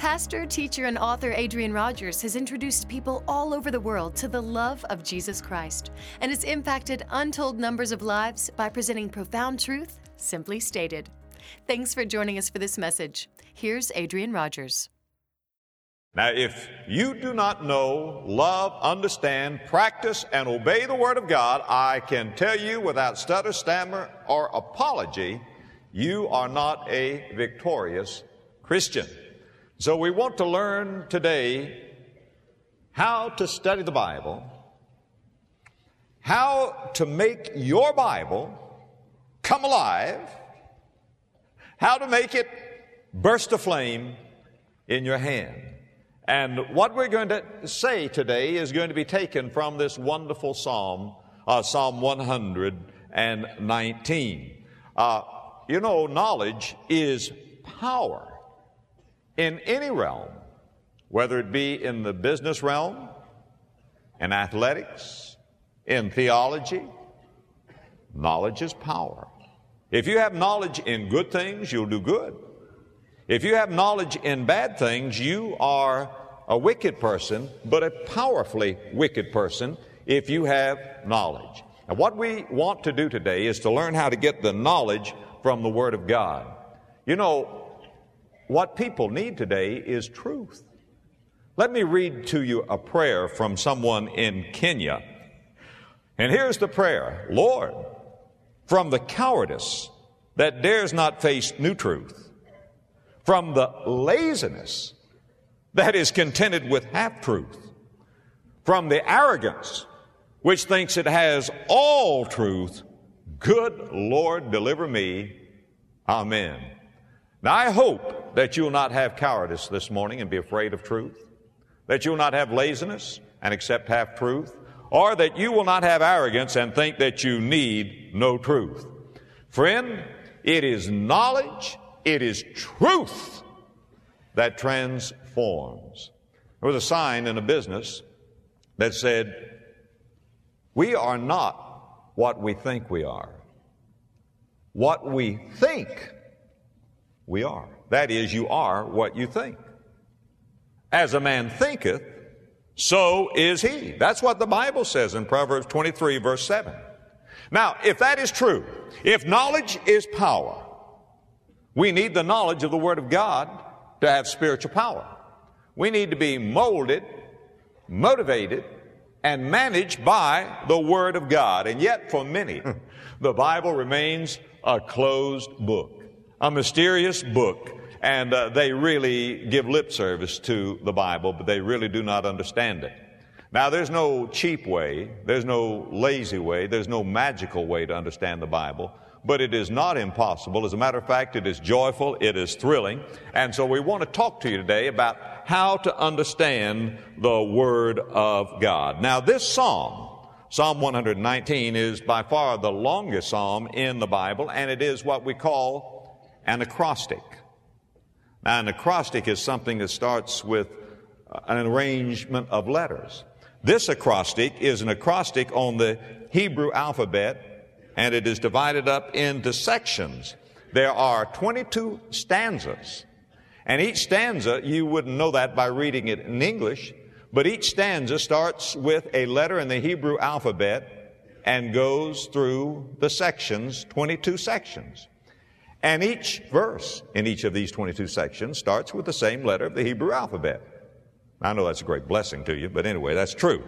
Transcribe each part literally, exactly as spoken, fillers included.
Pastor, teacher, and author Adrian Rogers has introduced people all over the world to the love of Jesus Christ and has impacted untold numbers of lives by presenting profound truth, simply stated. Thanks for joining us for this message. Here's Adrian Rogers. Now, if you do not know, love, understand, practice, and obey the Word of God, I can tell you without stutter, stammer, or apology, you are not a victorious Christian. So we want to learn today how to study the Bible, how to make your Bible come alive, how to make it burst aflame in your hand. And what we're going to say today is going to be taken from this wonderful psalm, uh, Psalm one hundred nineteen. Uh, you know, knowledge is power in any realm, whether it be in the business realm, in athletics, in theology. Knowledge is power. If you have knowledge in good things, you'll do good. If you have knowledge in bad things, you are a wicked person, but a powerfully wicked person if you have knowledge. Now, what we want to do today is to learn how to get the knowledge from the Word of God. You know, what people need today is truth. Let me read to you a prayer from someone in Kenya. And here's the prayer. Lord, from the cowardice that dares not face new truth, from the laziness that is contented with half-truth, from the arrogance which thinks it has all truth, good Lord, deliver me. Amen. Now, I hope that you'll not have cowardice this morning and be afraid of truth, that you'll not have laziness and accept half-truth, or that you will not have arrogance and think that you need no truth. Friend, it is knowledge, it is truth that transforms. There was a sign in a business that said, we are not what we think we are. What we think we are. That is, you are what you think. As a man thinketh, so is he. That's what the Bible says in Proverbs twenty-three, verse seven. Now, if that is true, if knowledge is power, we need the knowledge of the Word of God to have spiritual power. We need to be molded, motivated, and managed by the Word of God. And yet, for many, the Bible remains a closed book, a mysterious book, and uh, they really give lip service to the Bible, but they really do not understand it. Now, there's no cheap way, there's no lazy way, there's no magical way to understand the Bible, but it is not impossible. As a matter of fact, it is joyful, it is thrilling, and so we want to talk to you today about how to understand the Word of God. Now, this psalm, Psalm one hundred nineteen, is by far the longest psalm in the Bible, and it is what we call an acrostic. Now, an acrostic is something that starts with an arrangement of letters. This acrostic is an acrostic on the Hebrew alphabet, and it is divided up into sections. There are twenty-two stanzas, and each stanza, you wouldn't know that by reading it in English, but each stanza starts with a letter in the Hebrew alphabet and goes through the sections, twenty-two sections. And each verse in each of these twenty-two sections starts with the same letter of the Hebrew alphabet. I know that's a great blessing to you, but anyway, that's true.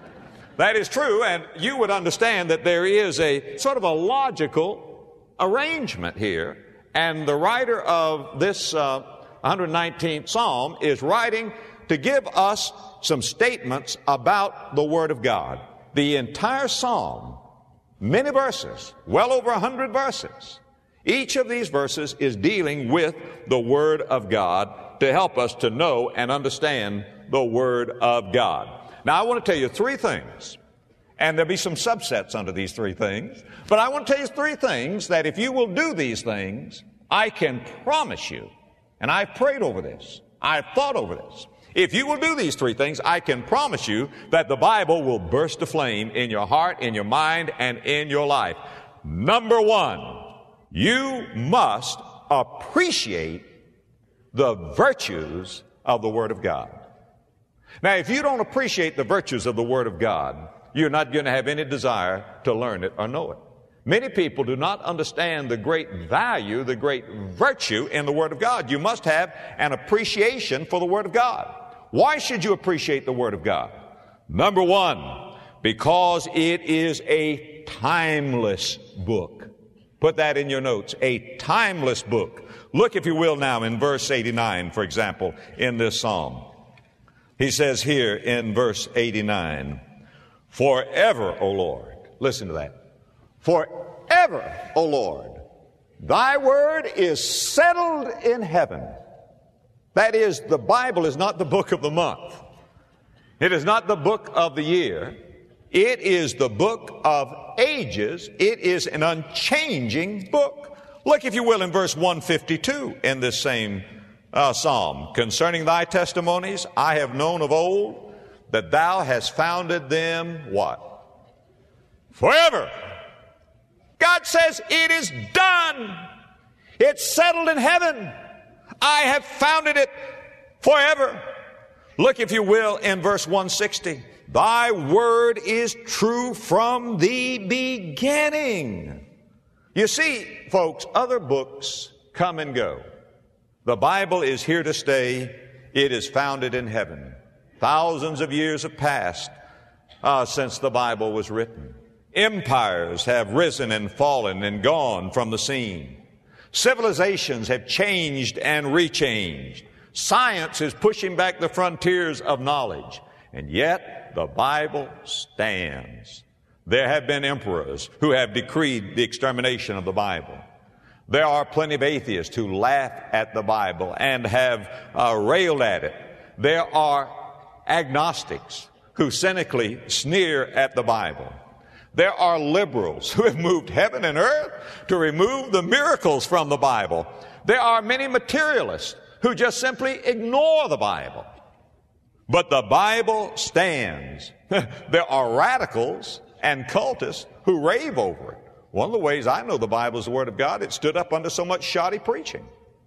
That is true, and you would understand that there is a sort of a logical arrangement here, and the writer of this uh, one hundred nineteenth Psalm is writing to give us some statements about the Word of God. The entire Psalm, many verses, well over a hundred verses, each of these verses is dealing with the Word of God to help us to know and understand the Word of God. Now, I want to tell you three things, and there'll be some subsets under these three things, but I want to tell you three things that if you will do these things, I can promise you, and I've prayed over this, I've thought over this, if you will do these three things, I can promise you that the Bible will burst aflame in your heart, in your mind, and in your life. Number one, you must appreciate the virtues of the Word of God. Now, if you don't appreciate the virtues of the Word of God, you're not going to have any desire to learn it or know it. Many people do not understand the great value, the great virtue in the Word of God. You must have an appreciation for the Word of God. Why should you appreciate the Word of God? Number one, because it is a timeless book. Put that in your notes, a timeless book. Look, if you will, now in verse eighty-nine, for example, in this psalm. He says here in verse eighty-nine, forever, O Lord. Listen to that. Forever, O Lord, thy word is settled in heaven. That is, the Bible is not the book of the month. It is not the book of the year. It is the book of ages. It is an unchanging book. Look, if you will, in verse one fifty-two in this same uh, psalm. Concerning thy testimonies, I have known of old that thou hast founded them, what? Forever. God says it is done. It's settled in heaven. I have founded it forever. Look, if you will, in verse one sixty. Thy word is true from the beginning. You see, folks, other books come and go. The Bible is here to stay. It is founded in heaven. Thousands of years have passed uh, since the Bible was written. Empires have risen and fallen and gone from the scene. Civilizations have changed and rechanged. Science is pushing back the frontiers of knowledge. And yet, the Bible stands. There have been emperors who have decreed the extermination of the Bible. There are plenty of atheists who laugh at the Bible and have uh, railed at it. There are agnostics who cynically sneer at the Bible. There are liberals who have moved heaven and earth to remove the miracles from the Bible. There are many materialists who just simply ignore the Bible. But the Bible stands. There are radicals and cultists who rave over it. One of the ways I know the Bible is the Word of God, it stood up under so much shoddy preaching.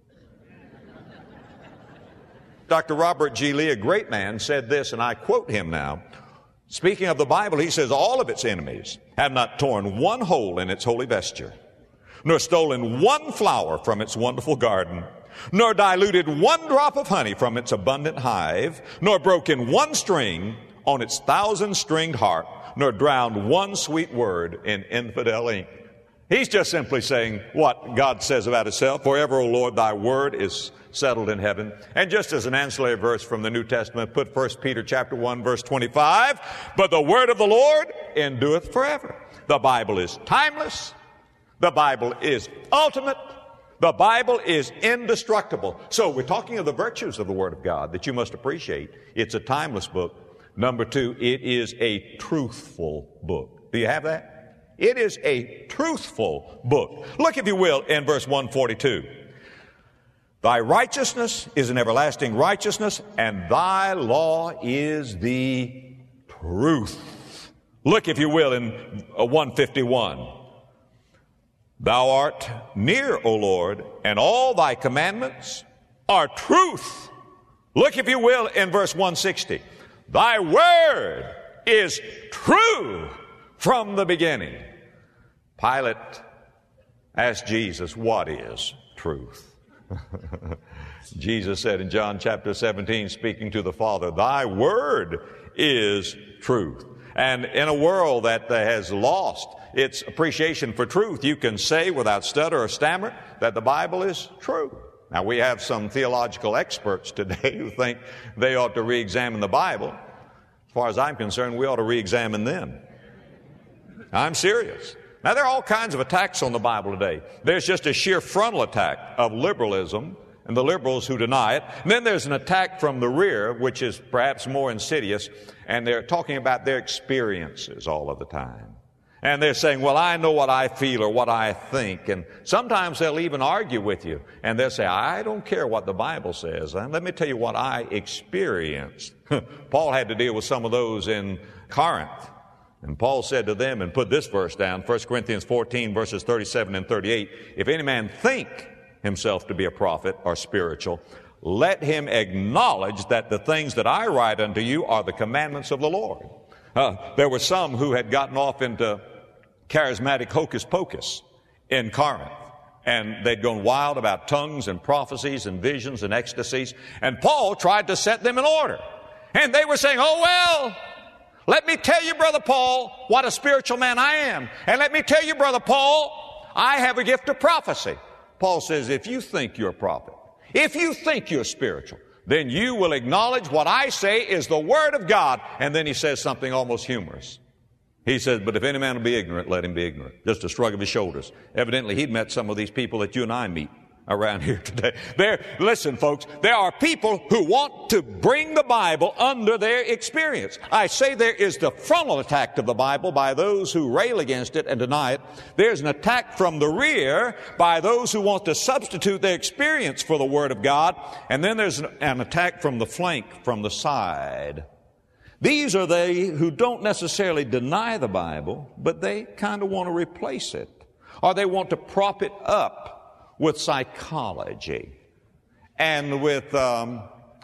Doctor Robert G. Lee, a great man, said this, and I quote him now. Speaking of the Bible, he says, all of its enemies have not torn one hole in its holy vesture, nor stolen one flower from its wonderful garden, nor diluted one drop of honey from its abundant hive, nor broken one string on its thousand-stringed harp, nor drowned one sweet word in infidel ink. He's just simply saying what God says about himself. Forever, O Lord, thy word is settled in heaven. And just as an ancillary verse from the New Testament, put First Peter chapter one, verse twenty-five, but the word of the Lord endureth forever. The Bible is timeless. The Bible is ultimate. The Bible is indestructible. So we're talking of the virtues of the Word of God that you must appreciate. It's a timeless book. Number two, it is a truthful book. Do you have that? It is a truthful book. Look, if you will, in verse one forty-two. Thy righteousness is an everlasting righteousness, and thy law is the truth. Look, if you will, in one fifty-one. Thou art near, O Lord, and all thy commandments are truth. Look, if you will, in verse one sixty. Thy word is true from the beginning. Pilate asked Jesus, what is truth? Jesus said in John chapter seventeen, speaking to the Father, thy word is truth. And in a world that has lost its appreciation for truth, you can say without stutter or stammer that the Bible is true. Now, we have some theological experts today who think they ought to re-examine the Bible. As far as I'm concerned, we ought to re-examine them. I'm serious. Now, there are all kinds of attacks on the Bible today. There's just a sheer frontal attack of liberalism and the liberals who deny it. And then there's an attack from the rear, which is perhaps more insidious, and they're talking about their experiences all of the time. And they're saying, well, I know what I feel or what I think. And sometimes they'll even argue with you. And they'll say, I don't care what the Bible says. And let me tell you what I experienced. Paul had to deal with some of those in Corinth. And Paul said to them, and put this verse down, First Corinthians fourteen, verses thirty-seven and thirty-eight, if any man think himself to be a prophet or spiritual, let him acknowledge that the things that I write unto you are the commandments of the Lord. Uh, there were some who had gotten off into charismatic hocus pocus in Corinth, and they'd gone wild about tongues and prophecies and visions and ecstasies, and Paul tried to set them in order. And they were saying, oh, well, let me tell you, Brother Paul, what a spiritual man I am. And let me tell you, Brother Paul, I have a gift of prophecy. Paul says, if you think you're a prophet, if you think you're spiritual, then you will acknowledge what I say is the Word of God. And then he says something almost humorous. He says, but if any man will be ignorant, let him be ignorant. Just a shrug of his shoulders. Evidently, he'd met some of these people that you and I meet around here today. There, listen, folks, there are people who want to bring the Bible under their experience. I say there is the frontal attack of the Bible by those who rail against it and deny it. There's an attack from the rear by those who want to substitute their experience for the Word of God. And then there's an attack from the flank, from the side. These are they who don't necessarily deny the Bible, but they kind of want to replace it, or they want to prop it up with psychology and with um,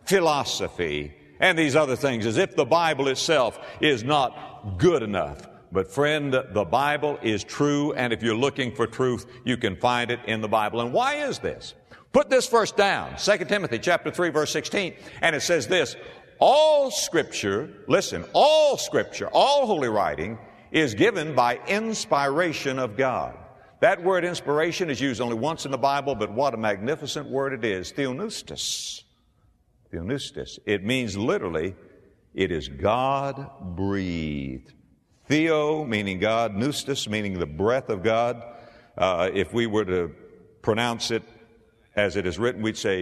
philosophy and these other things, as if the Bible itself is not good enough. But friend, the Bible is true, and if you're looking for truth, you can find it in the Bible. And why is this? Put this verse down, Second Timothy chapter three, verse sixteen, and it says this, all Scripture, listen, all Scripture, all holy writing is given by inspiration of God. That word inspiration is used only once in the Bible, but what a magnificent word it is. Theopneustos. Theopneustos. It means literally, it is God-breathed. Theo, meaning God. Pneustos, meaning the breath of God. Uh, if we were to pronounce it as it is written, we'd say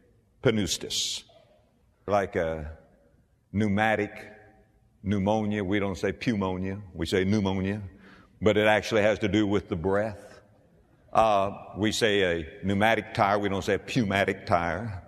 pneustos. Like a pneumatic, pneumonia. We don't say pneumonia. We say pneumonia. But it actually has to do with the breath. Uh, we say a pneumatic tire. We don't say a pneumatic tire.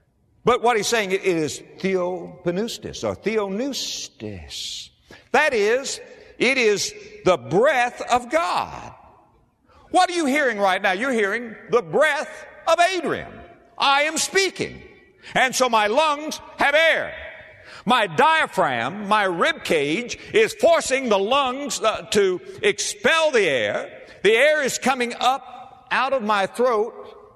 But what he's saying, it is theopneustos or theopneustos. That is, it is the breath of God. What are you hearing right now? You're hearing the breath of Adrian. I am speaking. And so my lungs have air. My diaphragm, my rib cage, is forcing the lungs uh, to expel the air. The air is coming up out of my throat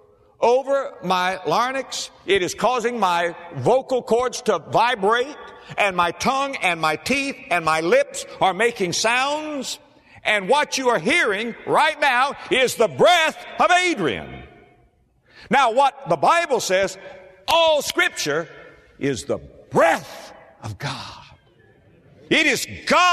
over my larynx. It is causing my vocal cords to vibrate, and my tongue and my teeth and my lips are making sounds. And what you are hearing right now is the breath of Adrian. Now, what the Bible says, all Scripture is the breath of God. It is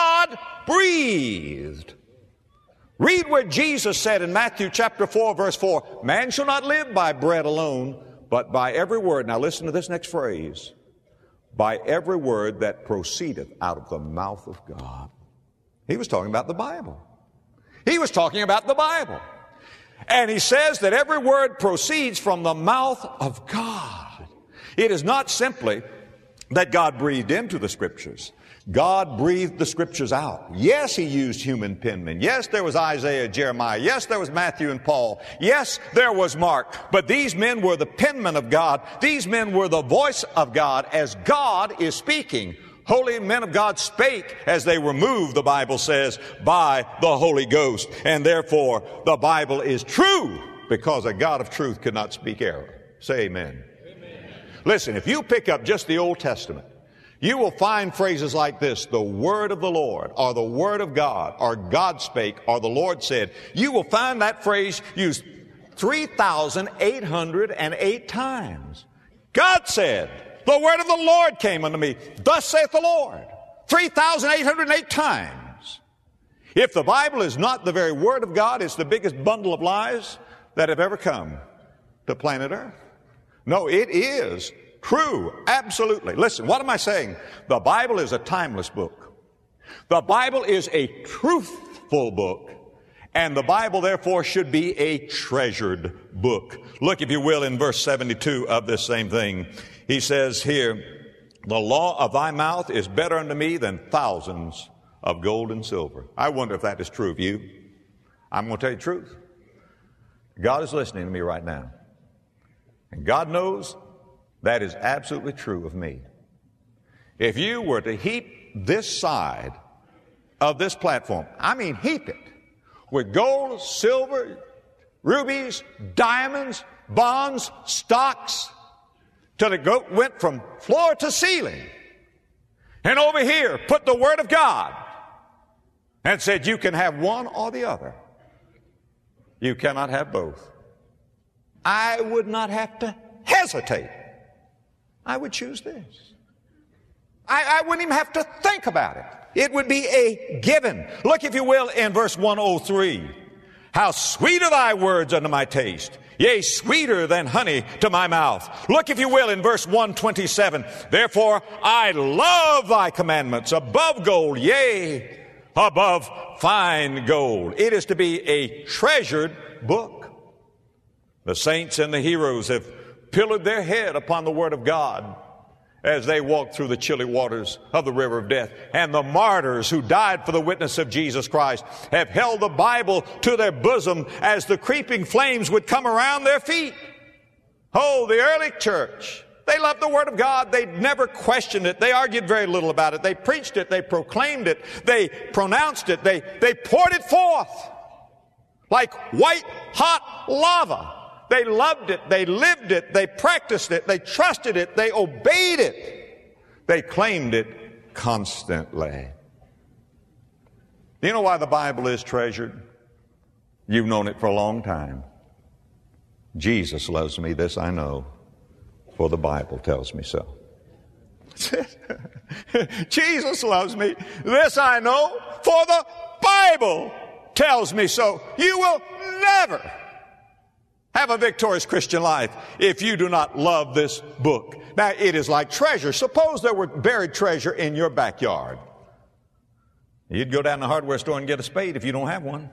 God-breathed. Read where Jesus said in Matthew chapter four, verse four, man shall not live by bread alone, but by every word. Now listen to this next phrase. By every word that proceedeth out of the mouth of God. He was talking about the Bible. He was talking about the Bible. And he says that every word proceeds from the mouth of God. It is not simply that God breathed into the Scriptures. God breathed the Scriptures out. Yes, He used human penmen. Yes, there was Isaiah, Jeremiah. Yes, there was Matthew and Paul. Yes, there was Mark. But these men were the penmen of God. These men were the voice of God as God is speaking. Holy men of God spake as they were moved, the Bible says, by the Holy Ghost. And therefore, the Bible is true because a God of truth could not speak error. Say amen. Listen, if you pick up just the Old Testament, you will find phrases like this, the word of the Lord, or the word of God, or God spake, or the Lord said. You will find that phrase used three thousand eight hundred eight times. God said, the word of the Lord came unto me. Thus saith the Lord. three thousand eight hundred eight times. If the Bible is not the very word of God, it's the biggest bundle of lies that have ever come to planet Earth. No, it is true. Absolutely. Listen, what am I saying? The Bible is a timeless book. The Bible is a truthful book. And the Bible, therefore, should be a treasured book. Look, if you will, in verse seventy-two of this same thing. He says here, the law of thy mouth is better unto me than thousands of gold and silver. I wonder if that is true of you. I'm going to tell you the truth. God is listening to me right now. And God knows That is absolutely true of me. If you were to heap this side of this platform, I mean heap it, with gold, silver, rubies, diamonds, bonds, stocks, till it go, went from floor to ceiling, and over here put the Word of God and said you can have one or the other. You cannot have both. I would not have to hesitate. I would choose this. I, I wouldn't even have to think about it. It would be a given. Look, if you will, in verse one oh three. How sweet are thy words unto my taste, yea, sweeter than honey to my mouth. Look, if you will, in verse one twenty-seven. Therefore I love thy commandments above gold, yea, above fine gold. It is to be a treasured book. The saints and the heroes have pillowed their head upon the Word of God as they walked through the chilly waters of the river of death. And the martyrs who died for the witness of Jesus Christ have held the Bible to their bosom as the creeping flames would come around their feet. Oh, the early church, they loved the Word of God. They never questioned it. They argued very little about it. They preached it. They proclaimed it. They pronounced it. They, they poured it forth like white hot lava. They loved it. They lived it. They practiced it. They trusted it. They obeyed it. They claimed it constantly. You know why the Bible is treasured? You've known it for a long time. Jesus loves me, this I know, for the Bible tells me so. Jesus loves me, this I know, for the Bible tells me so. You will never have a victorious Christian life if you do not love this book. Now, it is like treasure. Suppose there were buried treasure in your backyard. You'd go down to the hardware store and get a spade if you don't have one.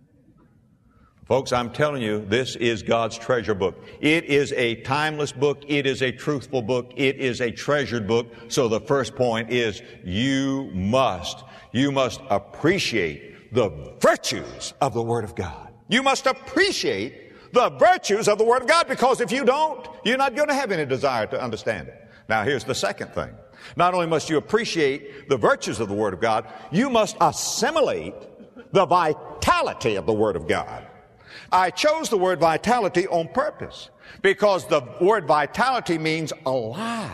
Folks, I'm telling you, this is God's treasure book. It is a timeless book. It is a truthful book. It is a treasured book. So the first point is you must, you must appreciate the virtues of the Word of God. You must appreciate the virtues of the Word of God, because if you don't, you're not going to have any desire to understand it. Now, here's the second thing. Not only must you appreciate the virtues of the Word of God, you must assimilate the vitality of the Word of God. I chose the word vitality on purpose because the word vitality means alive.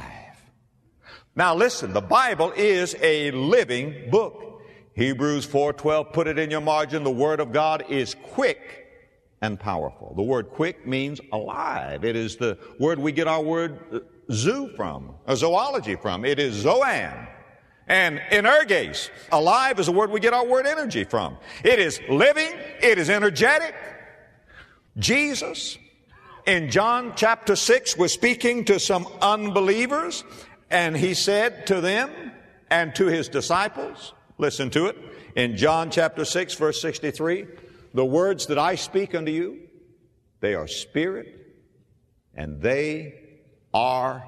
Now listen, the Bible is a living book. Hebrews four twelve, put it in your margin, the Word of God is quick and powerful. The word quick means alive. It is the word we get our word zoo from, or zoology from. It is zoan. And energes, alive, is a word we get our word energy from. It is living. It is energetic. Jesus, in John chapter six, was speaking to some unbelievers, and he said to them and to his disciples, listen to it, in John chapter six, verse sixty-three, the words that I speak unto you, they are spirit and they are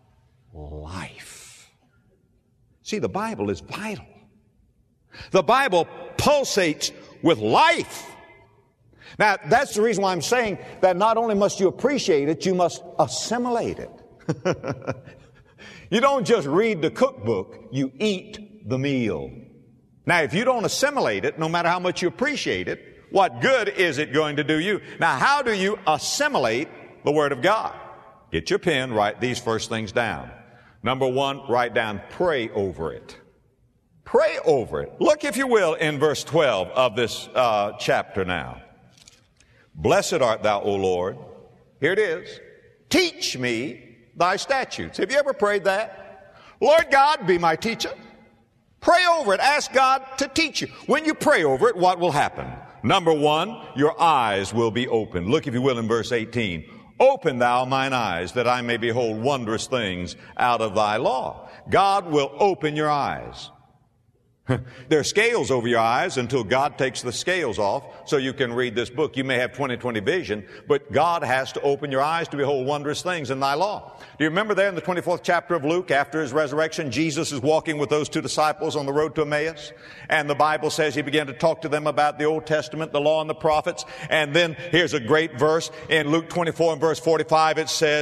life. See, the Bible is vital. The Bible pulsates with life. Now, that's the reason why I'm saying that not only must you appreciate it, you must assimilate it. You don't just read the cookbook, you eat the meal. Now, if you don't assimilate it, no matter how much you appreciate it, what good is it going to do you? Now, how do you assimilate the Word of God? Get your pen, write these first things down. Number one, write down, pray over it. Pray over it. Look, if you will, in verse twelve of this uh, chapter now. Blessed art thou, O Lord. Here it is. Teach me thy statutes. Have you ever prayed that? Lord God, be my teacher. Pray over it. Ask God to teach you. When you pray over it, what will happen? Number one, your eyes will be opened. Look, if you will, in verse eighteen. Open thou mine eyes, that I may behold wondrous things out of thy law. God will open your eyes. There are scales over your eyes until God takes the scales off so you can read this book. You may have twenty twenty vision, but God has to open your eyes to behold wondrous things in thy law. Do you remember there in the twenty-fourth chapter of Luke, after his resurrection, Jesus is walking with those two disciples on the road to Emmaus, and the Bible says he began to talk to them about the Old Testament, the law and the prophets, and then here's a great verse in Luke twenty-four and verse forty-five. It says,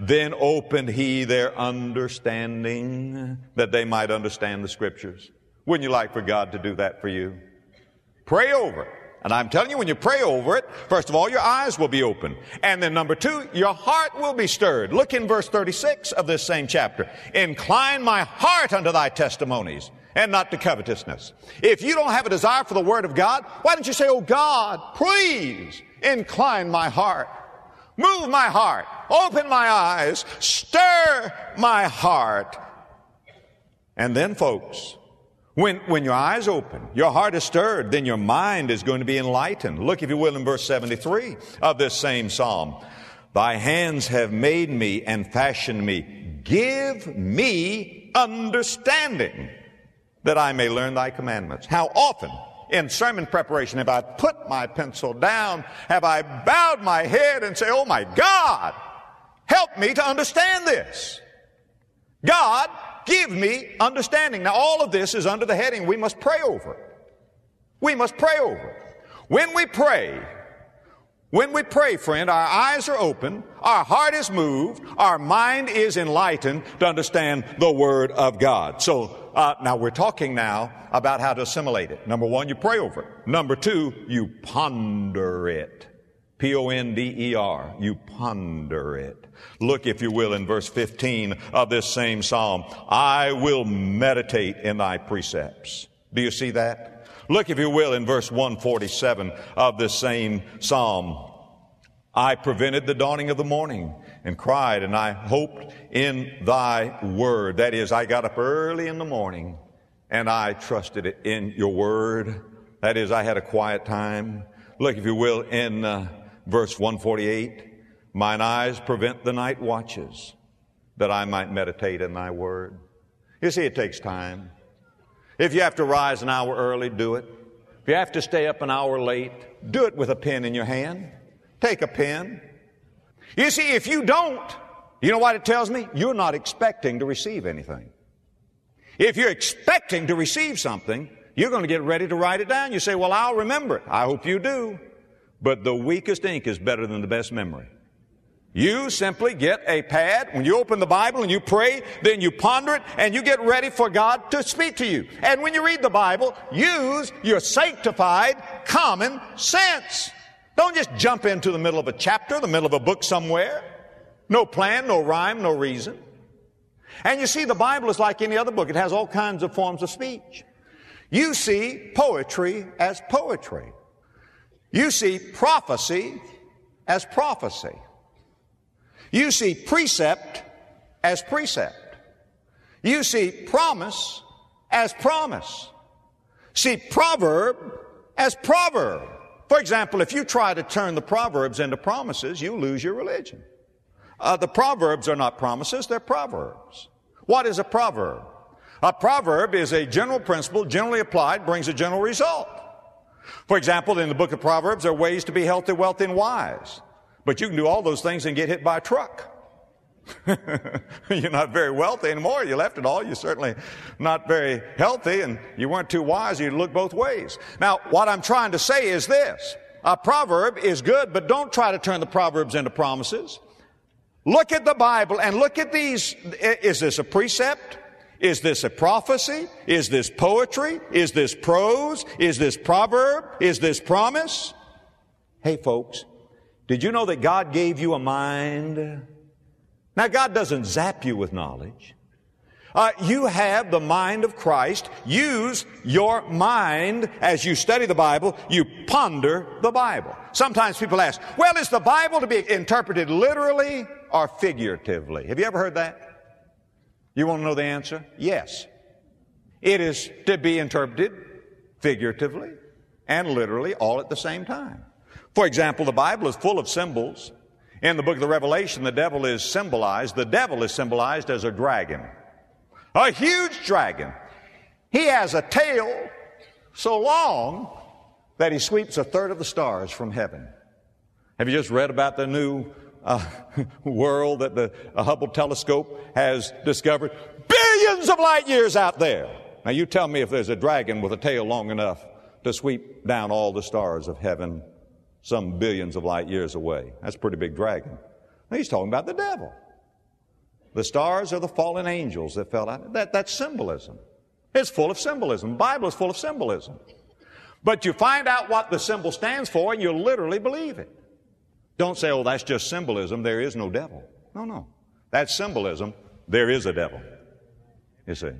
Then opened he their understanding, that they might understand the Scriptures. Wouldn't you like for God to do that for you? Pray over it. And I'm telling you, when you pray over it, first of all, your eyes will be open. And then number two, your heart will be stirred. Look in verse thirty-six of this same chapter. Incline my heart unto thy testimonies, and not to covetousness. If you don't have a desire for the Word of God, why don't you say, oh God, please incline my heart. Move my heart. Open my eyes. Stir my heart. And then, folks, When, when your eyes open, your heart is stirred, then your mind is going to be enlightened. Look, if you will, in verse seventy-three of this same psalm. Thy hands have made me and fashioned me. Give me understanding, that I may learn thy commandments. How often in sermon preparation have I put my pencil down, have I bowed my head and say, oh my God, help me to understand this. God, give me understanding. Now, all of this is under the heading, we must pray over it. We must pray over it. When we pray, when we pray, friend, our eyes are open, our heart is moved, our mind is enlightened to understand the Word of God. So, uh, now we're talking now about how to assimilate it. Number one, you pray over it. Number two, you ponder it. P O N D E R. You ponder it. Look, if you will, in verse fifteen of this same psalm. I will meditate in thy precepts. Do you see that? Look, if you will, in verse one forty-seven of this same psalm. I prevented the dawning of the morning and cried, and I hoped in thy word. That is, I got up early in the morning and I trusted in your word. That is, I had a quiet time. Look, if you will, in uh, verse one forty-eight. Mine eyes prevent the night watches, that I might meditate in thy word. You see, it takes time. If you have to rise an hour early, do it. If you have to stay up an hour late, do it with a pen in your hand. Take a pen. You see, if you don't, you know what it tells me? You're not expecting to receive anything. If you're expecting to receive something, you're going to get ready to write it down. You say, well, I'll remember it. I hope you do. But the weakest ink is better than the best memory. You simply get a pad. When you open the Bible and you pray, then you ponder it and you get ready for God to speak to you. And when you read the Bible, use your sanctified common sense. Don't just jump into the middle of a chapter, the middle of a book somewhere. No plan, no rhyme, no reason. And you see, the Bible is like any other book. It has all kinds of forms of speech. You see poetry as poetry. You see prophecy as prophecy. You see precept as precept. You see promise as promise. See proverb as proverb. For example, if you try to turn the Proverbs into promises, you lose your religion. Uh, the Proverbs are not promises, they're proverbs. What is a proverb? A proverb is a general principle, generally applied, brings a general result. For example, in the book of Proverbs, there are ways to be healthy, wealthy, and wise. But you can do all those things and get hit by a truck. You're not very wealthy anymore. You left it all. You're certainly not very healthy, and you weren't too wise. You look both ways. Now, what I'm trying to say is this. A proverb is good, but don't try to turn the proverbs into promises. Look at the Bible and look at these. Is this a precept? Is this a prophecy? Is this poetry? Is this prose? Is this proverb? Is this promise? Hey, folks. Did you know that God gave you a mind? Now, God doesn't zap you with knowledge. Uh, you have the mind of Christ. Use your mind as you study the Bible. You ponder the Bible. Sometimes people ask, well, is the Bible to be interpreted literally or figuratively? Have you ever heard that? You want to know the answer? Yes. It is to be interpreted figuratively and literally all at the same time. For example, the Bible is full of symbols. In the book of the Revelation, the devil is symbolized. The devil is symbolized as a dragon. A huge dragon. He has a tail so long that he sweeps a third of the stars from heaven. Have you just read about the new uh, world that the uh, Hubble telescope has discovered? Billions of light years out there. Now you tell me if there's a dragon with a tail long enough to sweep down all the stars of heaven some billions of light years away. That's a pretty big dragon. Now he's talking about the devil. The stars are the fallen angels that fell out. That, that's symbolism. It's full of symbolism. The Bible is full of symbolism. But you find out what the symbol stands for and you literally believe it. Don't say, oh, that's just symbolism. There is no devil. No, no. That's symbolism. There is a devil. You see.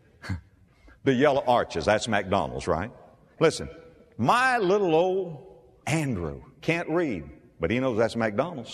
The yellow arches, that's McDonald's, right? Listen, my little old Andrew can't read, but he knows that's McDonald's.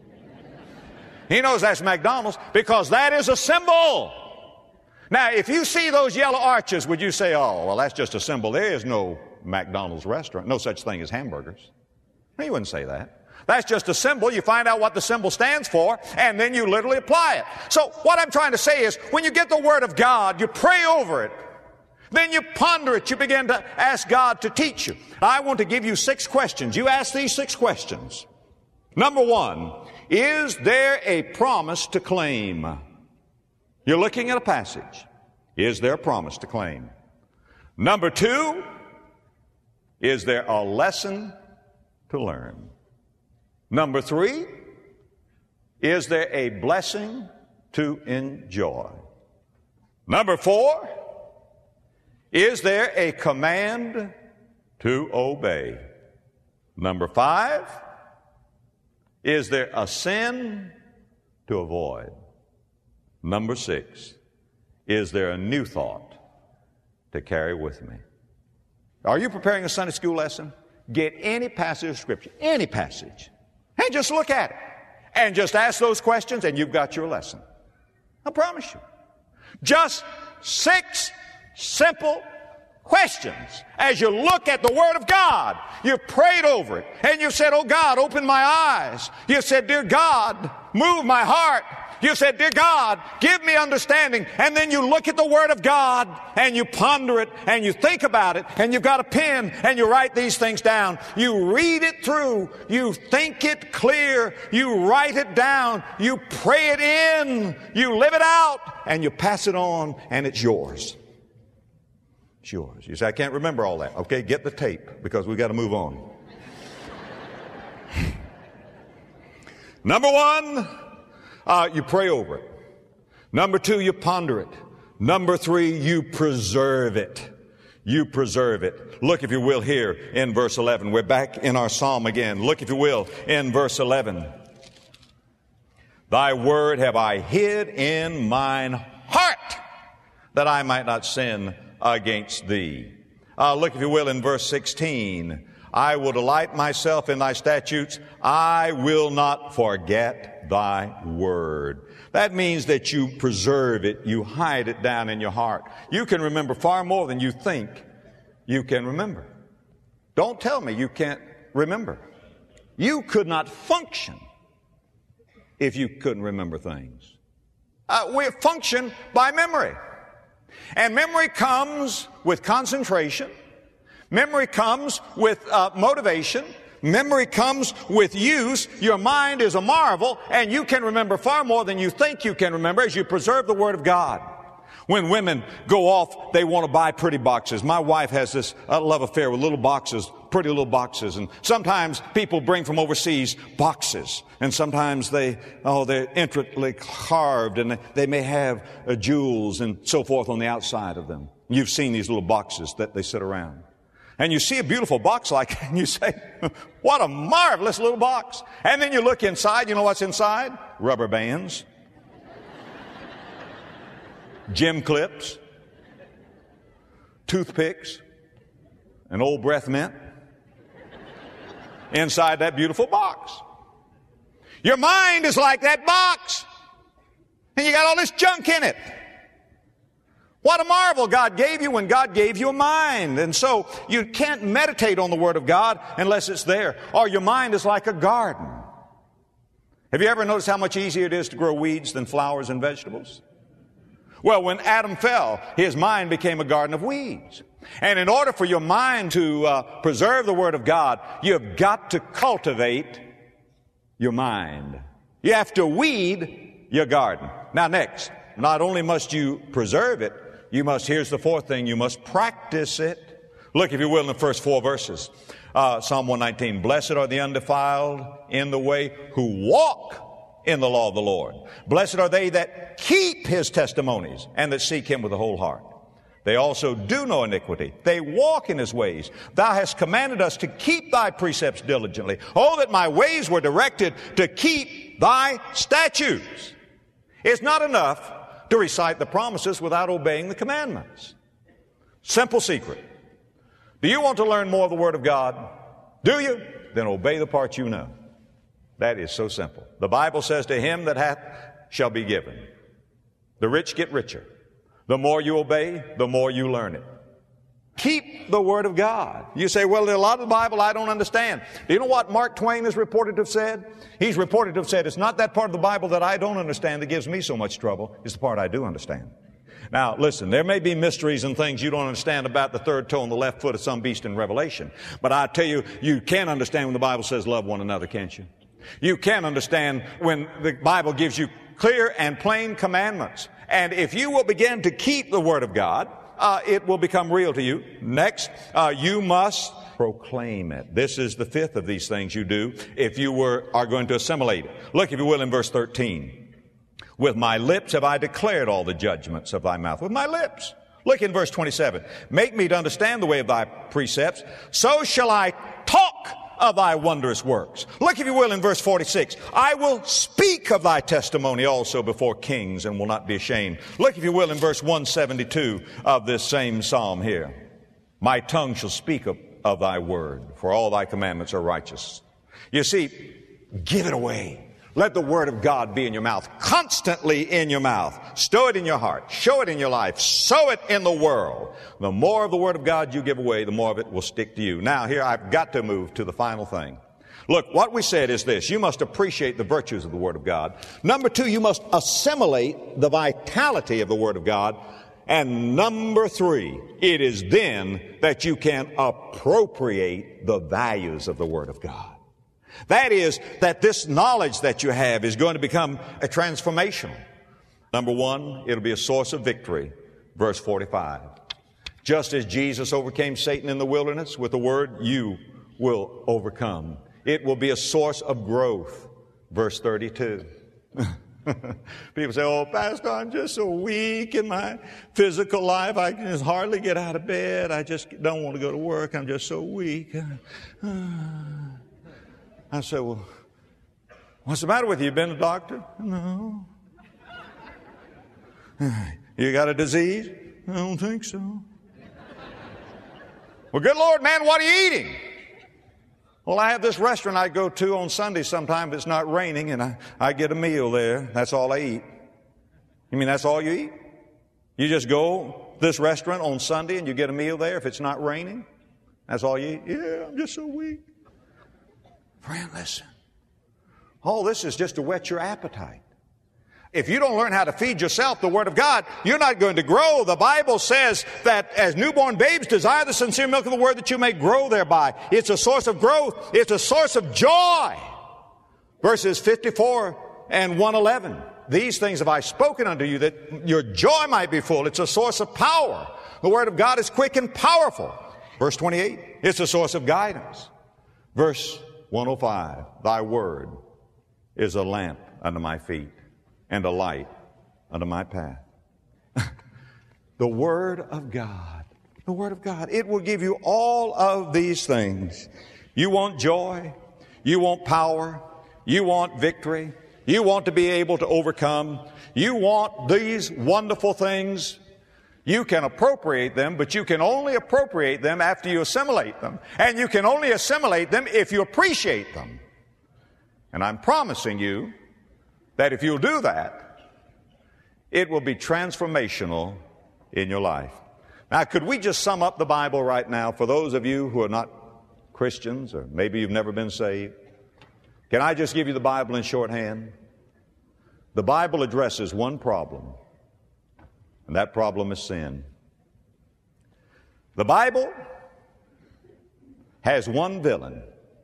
He knows that's McDonald's because that is a symbol. Now, if you see those yellow arches, would you say, oh, well, that's just a symbol. There is no McDonald's restaurant, no such thing as hamburgers. No, you wouldn't say that. That's just a symbol. You find out what the symbol stands for, and then you literally apply it. So what I'm trying to say is, when you get the Word of God, you pray over it. Then you ponder it. You begin to ask God to teach you. I want to give you six questions. You ask these six questions. Number one, is there a promise to claim? You're looking at a passage. Is there a promise to claim? Number two, is there a lesson to learn? Number three, is there a blessing to enjoy? Number four, is there a command to obey? Number five, is there a sin to avoid? Number six, is there a new thought to carry with me? Are you preparing a Sunday school lesson? Get any passage of Scripture, any passage, and just look at it. And just ask those questions and you've got your lesson. I promise you. Just six simple questions. As you look at the Word of God, you've prayed over it and you've said, oh God, open my eyes. You've said, dear God, move my heart. You said, dear God, give me understanding. And then you look at the Word of God and you ponder it and you think about it and you've got a pen and you write these things down. You read it through. You think it clear. You write it down. You pray it in. You live it out and you pass it on and it's yours. It's yours. You say, I can't remember all that. Okay, get the tape because we've got to move on. Number one, Uh, you pray over it. Number two, you ponder it. Number three, you preserve it. You preserve it. Look, if you will, here in verse eleven. We're back in our psalm again. Look, if you will, in verse eleven. Thy word have I hid in mine heart, that I might not sin against thee. Uh, look, if you will, in verse sixteen. I will delight myself in thy statutes. I will not forget thy word. That means that you preserve it. You hide it down in your heart. You can remember far more than you think you can remember. Don't tell me you can't remember. You could not function if you couldn't remember things. Uh, we function by memory. And memory comes with concentration. Memory comes with uh, motivation. Memory comes with use. Your mind is a marvel, and you can remember far more than you think you can remember as you preserve the Word of God. When women go off, they want to buy pretty boxes. My wife has this uh, love affair with little boxes, pretty little boxes. And sometimes people bring from overseas boxes. And sometimes they, oh, they're intricately carved, and they may have uh, jewels and so forth on the outside of them. You've seen these little boxes that they sit around. And you see a beautiful box like that, and you say, what a marvelous little box. And then you look inside. You know what's inside? Rubber bands. Gym clips. Toothpicks. An old breath mint. Inside that beautiful box. Your mind is like that box. And you got all this junk in it. What a marvel God gave you when God gave you a mind. And so you can't meditate on the Word of God unless it's there. Or your mind is like a garden. Have you ever noticed how much easier it is to grow weeds than flowers and vegetables? Well, when Adam fell, his mind became a garden of weeds. And in order for your mind to uh, preserve the Word of God, you've got to cultivate your mind. You have to weed your garden. Now next, not only must you preserve it, you must, here's the fourth thing, you must practice it. Look, if you will, in the first four verses. Uh, Psalm one nineteen, blessed are the undefiled in the way who walk in the law of the Lord. Blessed are they that keep his testimonies and that seek him with the whole heart. They also do no iniquity. They walk in his ways. Thou hast commanded us to keep thy precepts diligently. Oh, that my ways were directed to keep thy statutes. It's not enough to recite the promises without obeying the commandments. Simple secret. Do you want to learn more of the Word of God? Do you? Then obey the parts you know. That is so simple. The Bible says, to him that hath shall be given. The rich get richer. The more you obey, the more you learn it. Keep the Word of God. You say, well, there's a lot of the Bible I don't understand. Do you know what Mark Twain is reported to have said? He's reported to have said, it's not that part of the Bible that I don't understand that gives me so much trouble. It's the part I do understand. Now, listen, there may be mysteries and things you don't understand about the third toe on the left foot of some beast in Revelation. But I tell you, you can understand when the Bible says love one another, can't you? You can understand when the Bible gives you clear and plain commandments. And if you will begin to keep the Word of God, uh, it will become real to you. Next, uh, you must proclaim it. This is the fifth of these things you do if you were are going to assimilate it. Look, if you will, in verse thirteen. With my lips have I declared all the judgments of thy mouth. With my lips. Look in verse twenty-seven. Make me to understand the way of thy precepts. So shall I talk of thy wondrous works. Look, if you will, in verse forty-six. I will speak of thy testimony also before kings and will not be ashamed. Look, if you will, in verse one seventy-two of this same psalm here. My tongue shall speak of, of thy word, for all thy commandments are righteous. You see, give it away. Let the Word of God be in your mouth, constantly in your mouth. Stow it in your heart. Show it in your life. Sow it in the world. The more of the Word of God you give away, the more of it will stick to you. Now, here I've got to move to the final thing. Look, what we said is this. You must appreciate the virtues of the Word of God. Number two, you must assimilate the vitality of the Word of God. And number three, it is then that you can appropriate the values of the Word of God. That is, that this knowledge that you have is going to become a transformational. Number one, it'll be a source of victory. Verse forty-five. Just as Jesus overcame Satan in the wilderness with the Word, you will overcome. It will be a source of growth. Verse thirty-two. People say, oh, Pastor, I'm just so weak in my physical life. I can just hardly get out of bed. I just don't want to go to work. I'm just so weak. I said, well, what's the matter with you? You been to the doctor? No. You got a disease? I don't think so. Well, good Lord, man, what are you eating? Well, I have this restaurant I go to on Sunday sometime if it's not raining, and I, I get a meal there. That's all I eat. You mean that's all you eat? You just go to this restaurant on Sunday and you get a meal there if it's not raining? That's all you eat? Yeah, I'm just so weak. Friend, listen. All this is just to whet your appetite. If you don't learn how to feed yourself the Word of God, you're not going to grow. The Bible says that as newborn babes desire the sincere milk of the Word that you may grow thereby. It's a source of growth. It's a source of joy. Verses fifty-four and one eleven. These things have I spoken unto you that your joy might be full. It's a source of power. The Word of God is quick and powerful. Verse twenty-eight. It's a source of guidance. Verse one oh five. Thy Word is a lamp unto my feet and a light unto my path. The Word of God. The Word of God. It will give you all of these things. You want joy. You want power. You want victory. You want to be able to overcome. You want these wonderful things. You can appropriate them, but you can only appropriate them after you assimilate them. And you can only assimilate them if you appreciate them. And I'm promising you that if you'll do that, it will be transformational in your life. Now, could we just sum up the Bible right now for those of you who are not Christians, or maybe you've never been saved? Can I just give you the Bible in shorthand? The Bible addresses one problem, and that problem is sin. The Bible has one villain,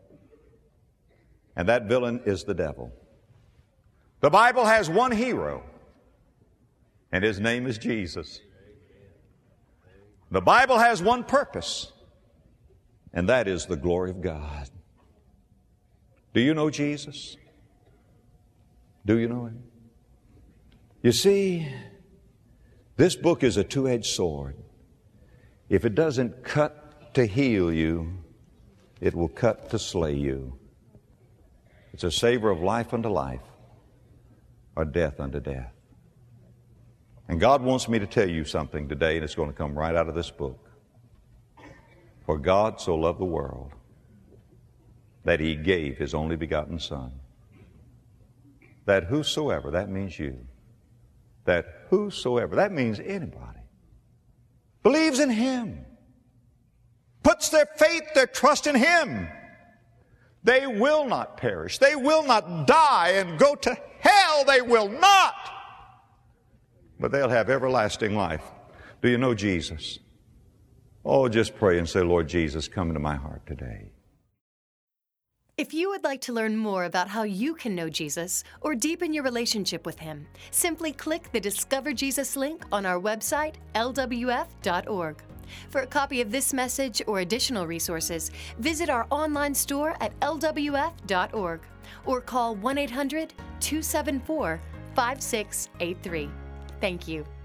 and that villain is the devil. The Bible has one hero, and his name is Jesus. The Bible has one purpose, and that is the glory of God. Do you know Jesus? Do you know Him? You see, this book is a two-edged sword. If it doesn't cut to heal you, it will cut to slay you. It's a savor of life unto life, or death unto death. And God wants me to tell you something today, and it's going to come right out of this book. For God so loved the world that He gave His only begotten Son, that whosoever, that means you, that whosoever, that means anybody, believes in Him, puts their faith, their trust in Him, they will not perish. They will not die and go to hell. They will not. But they'll have everlasting life. Do you know Jesus? Oh, just pray and say, Lord Jesus, come into my heart today. If you would like to learn more about how you can know Jesus or deepen your relationship with Him, simply click the Discover Jesus link on our website, L W F dot org. For a copy of this message or additional resources, visit our online store at L W F dot org or call one eight hundred, two seven four, five six eight three. Thank you.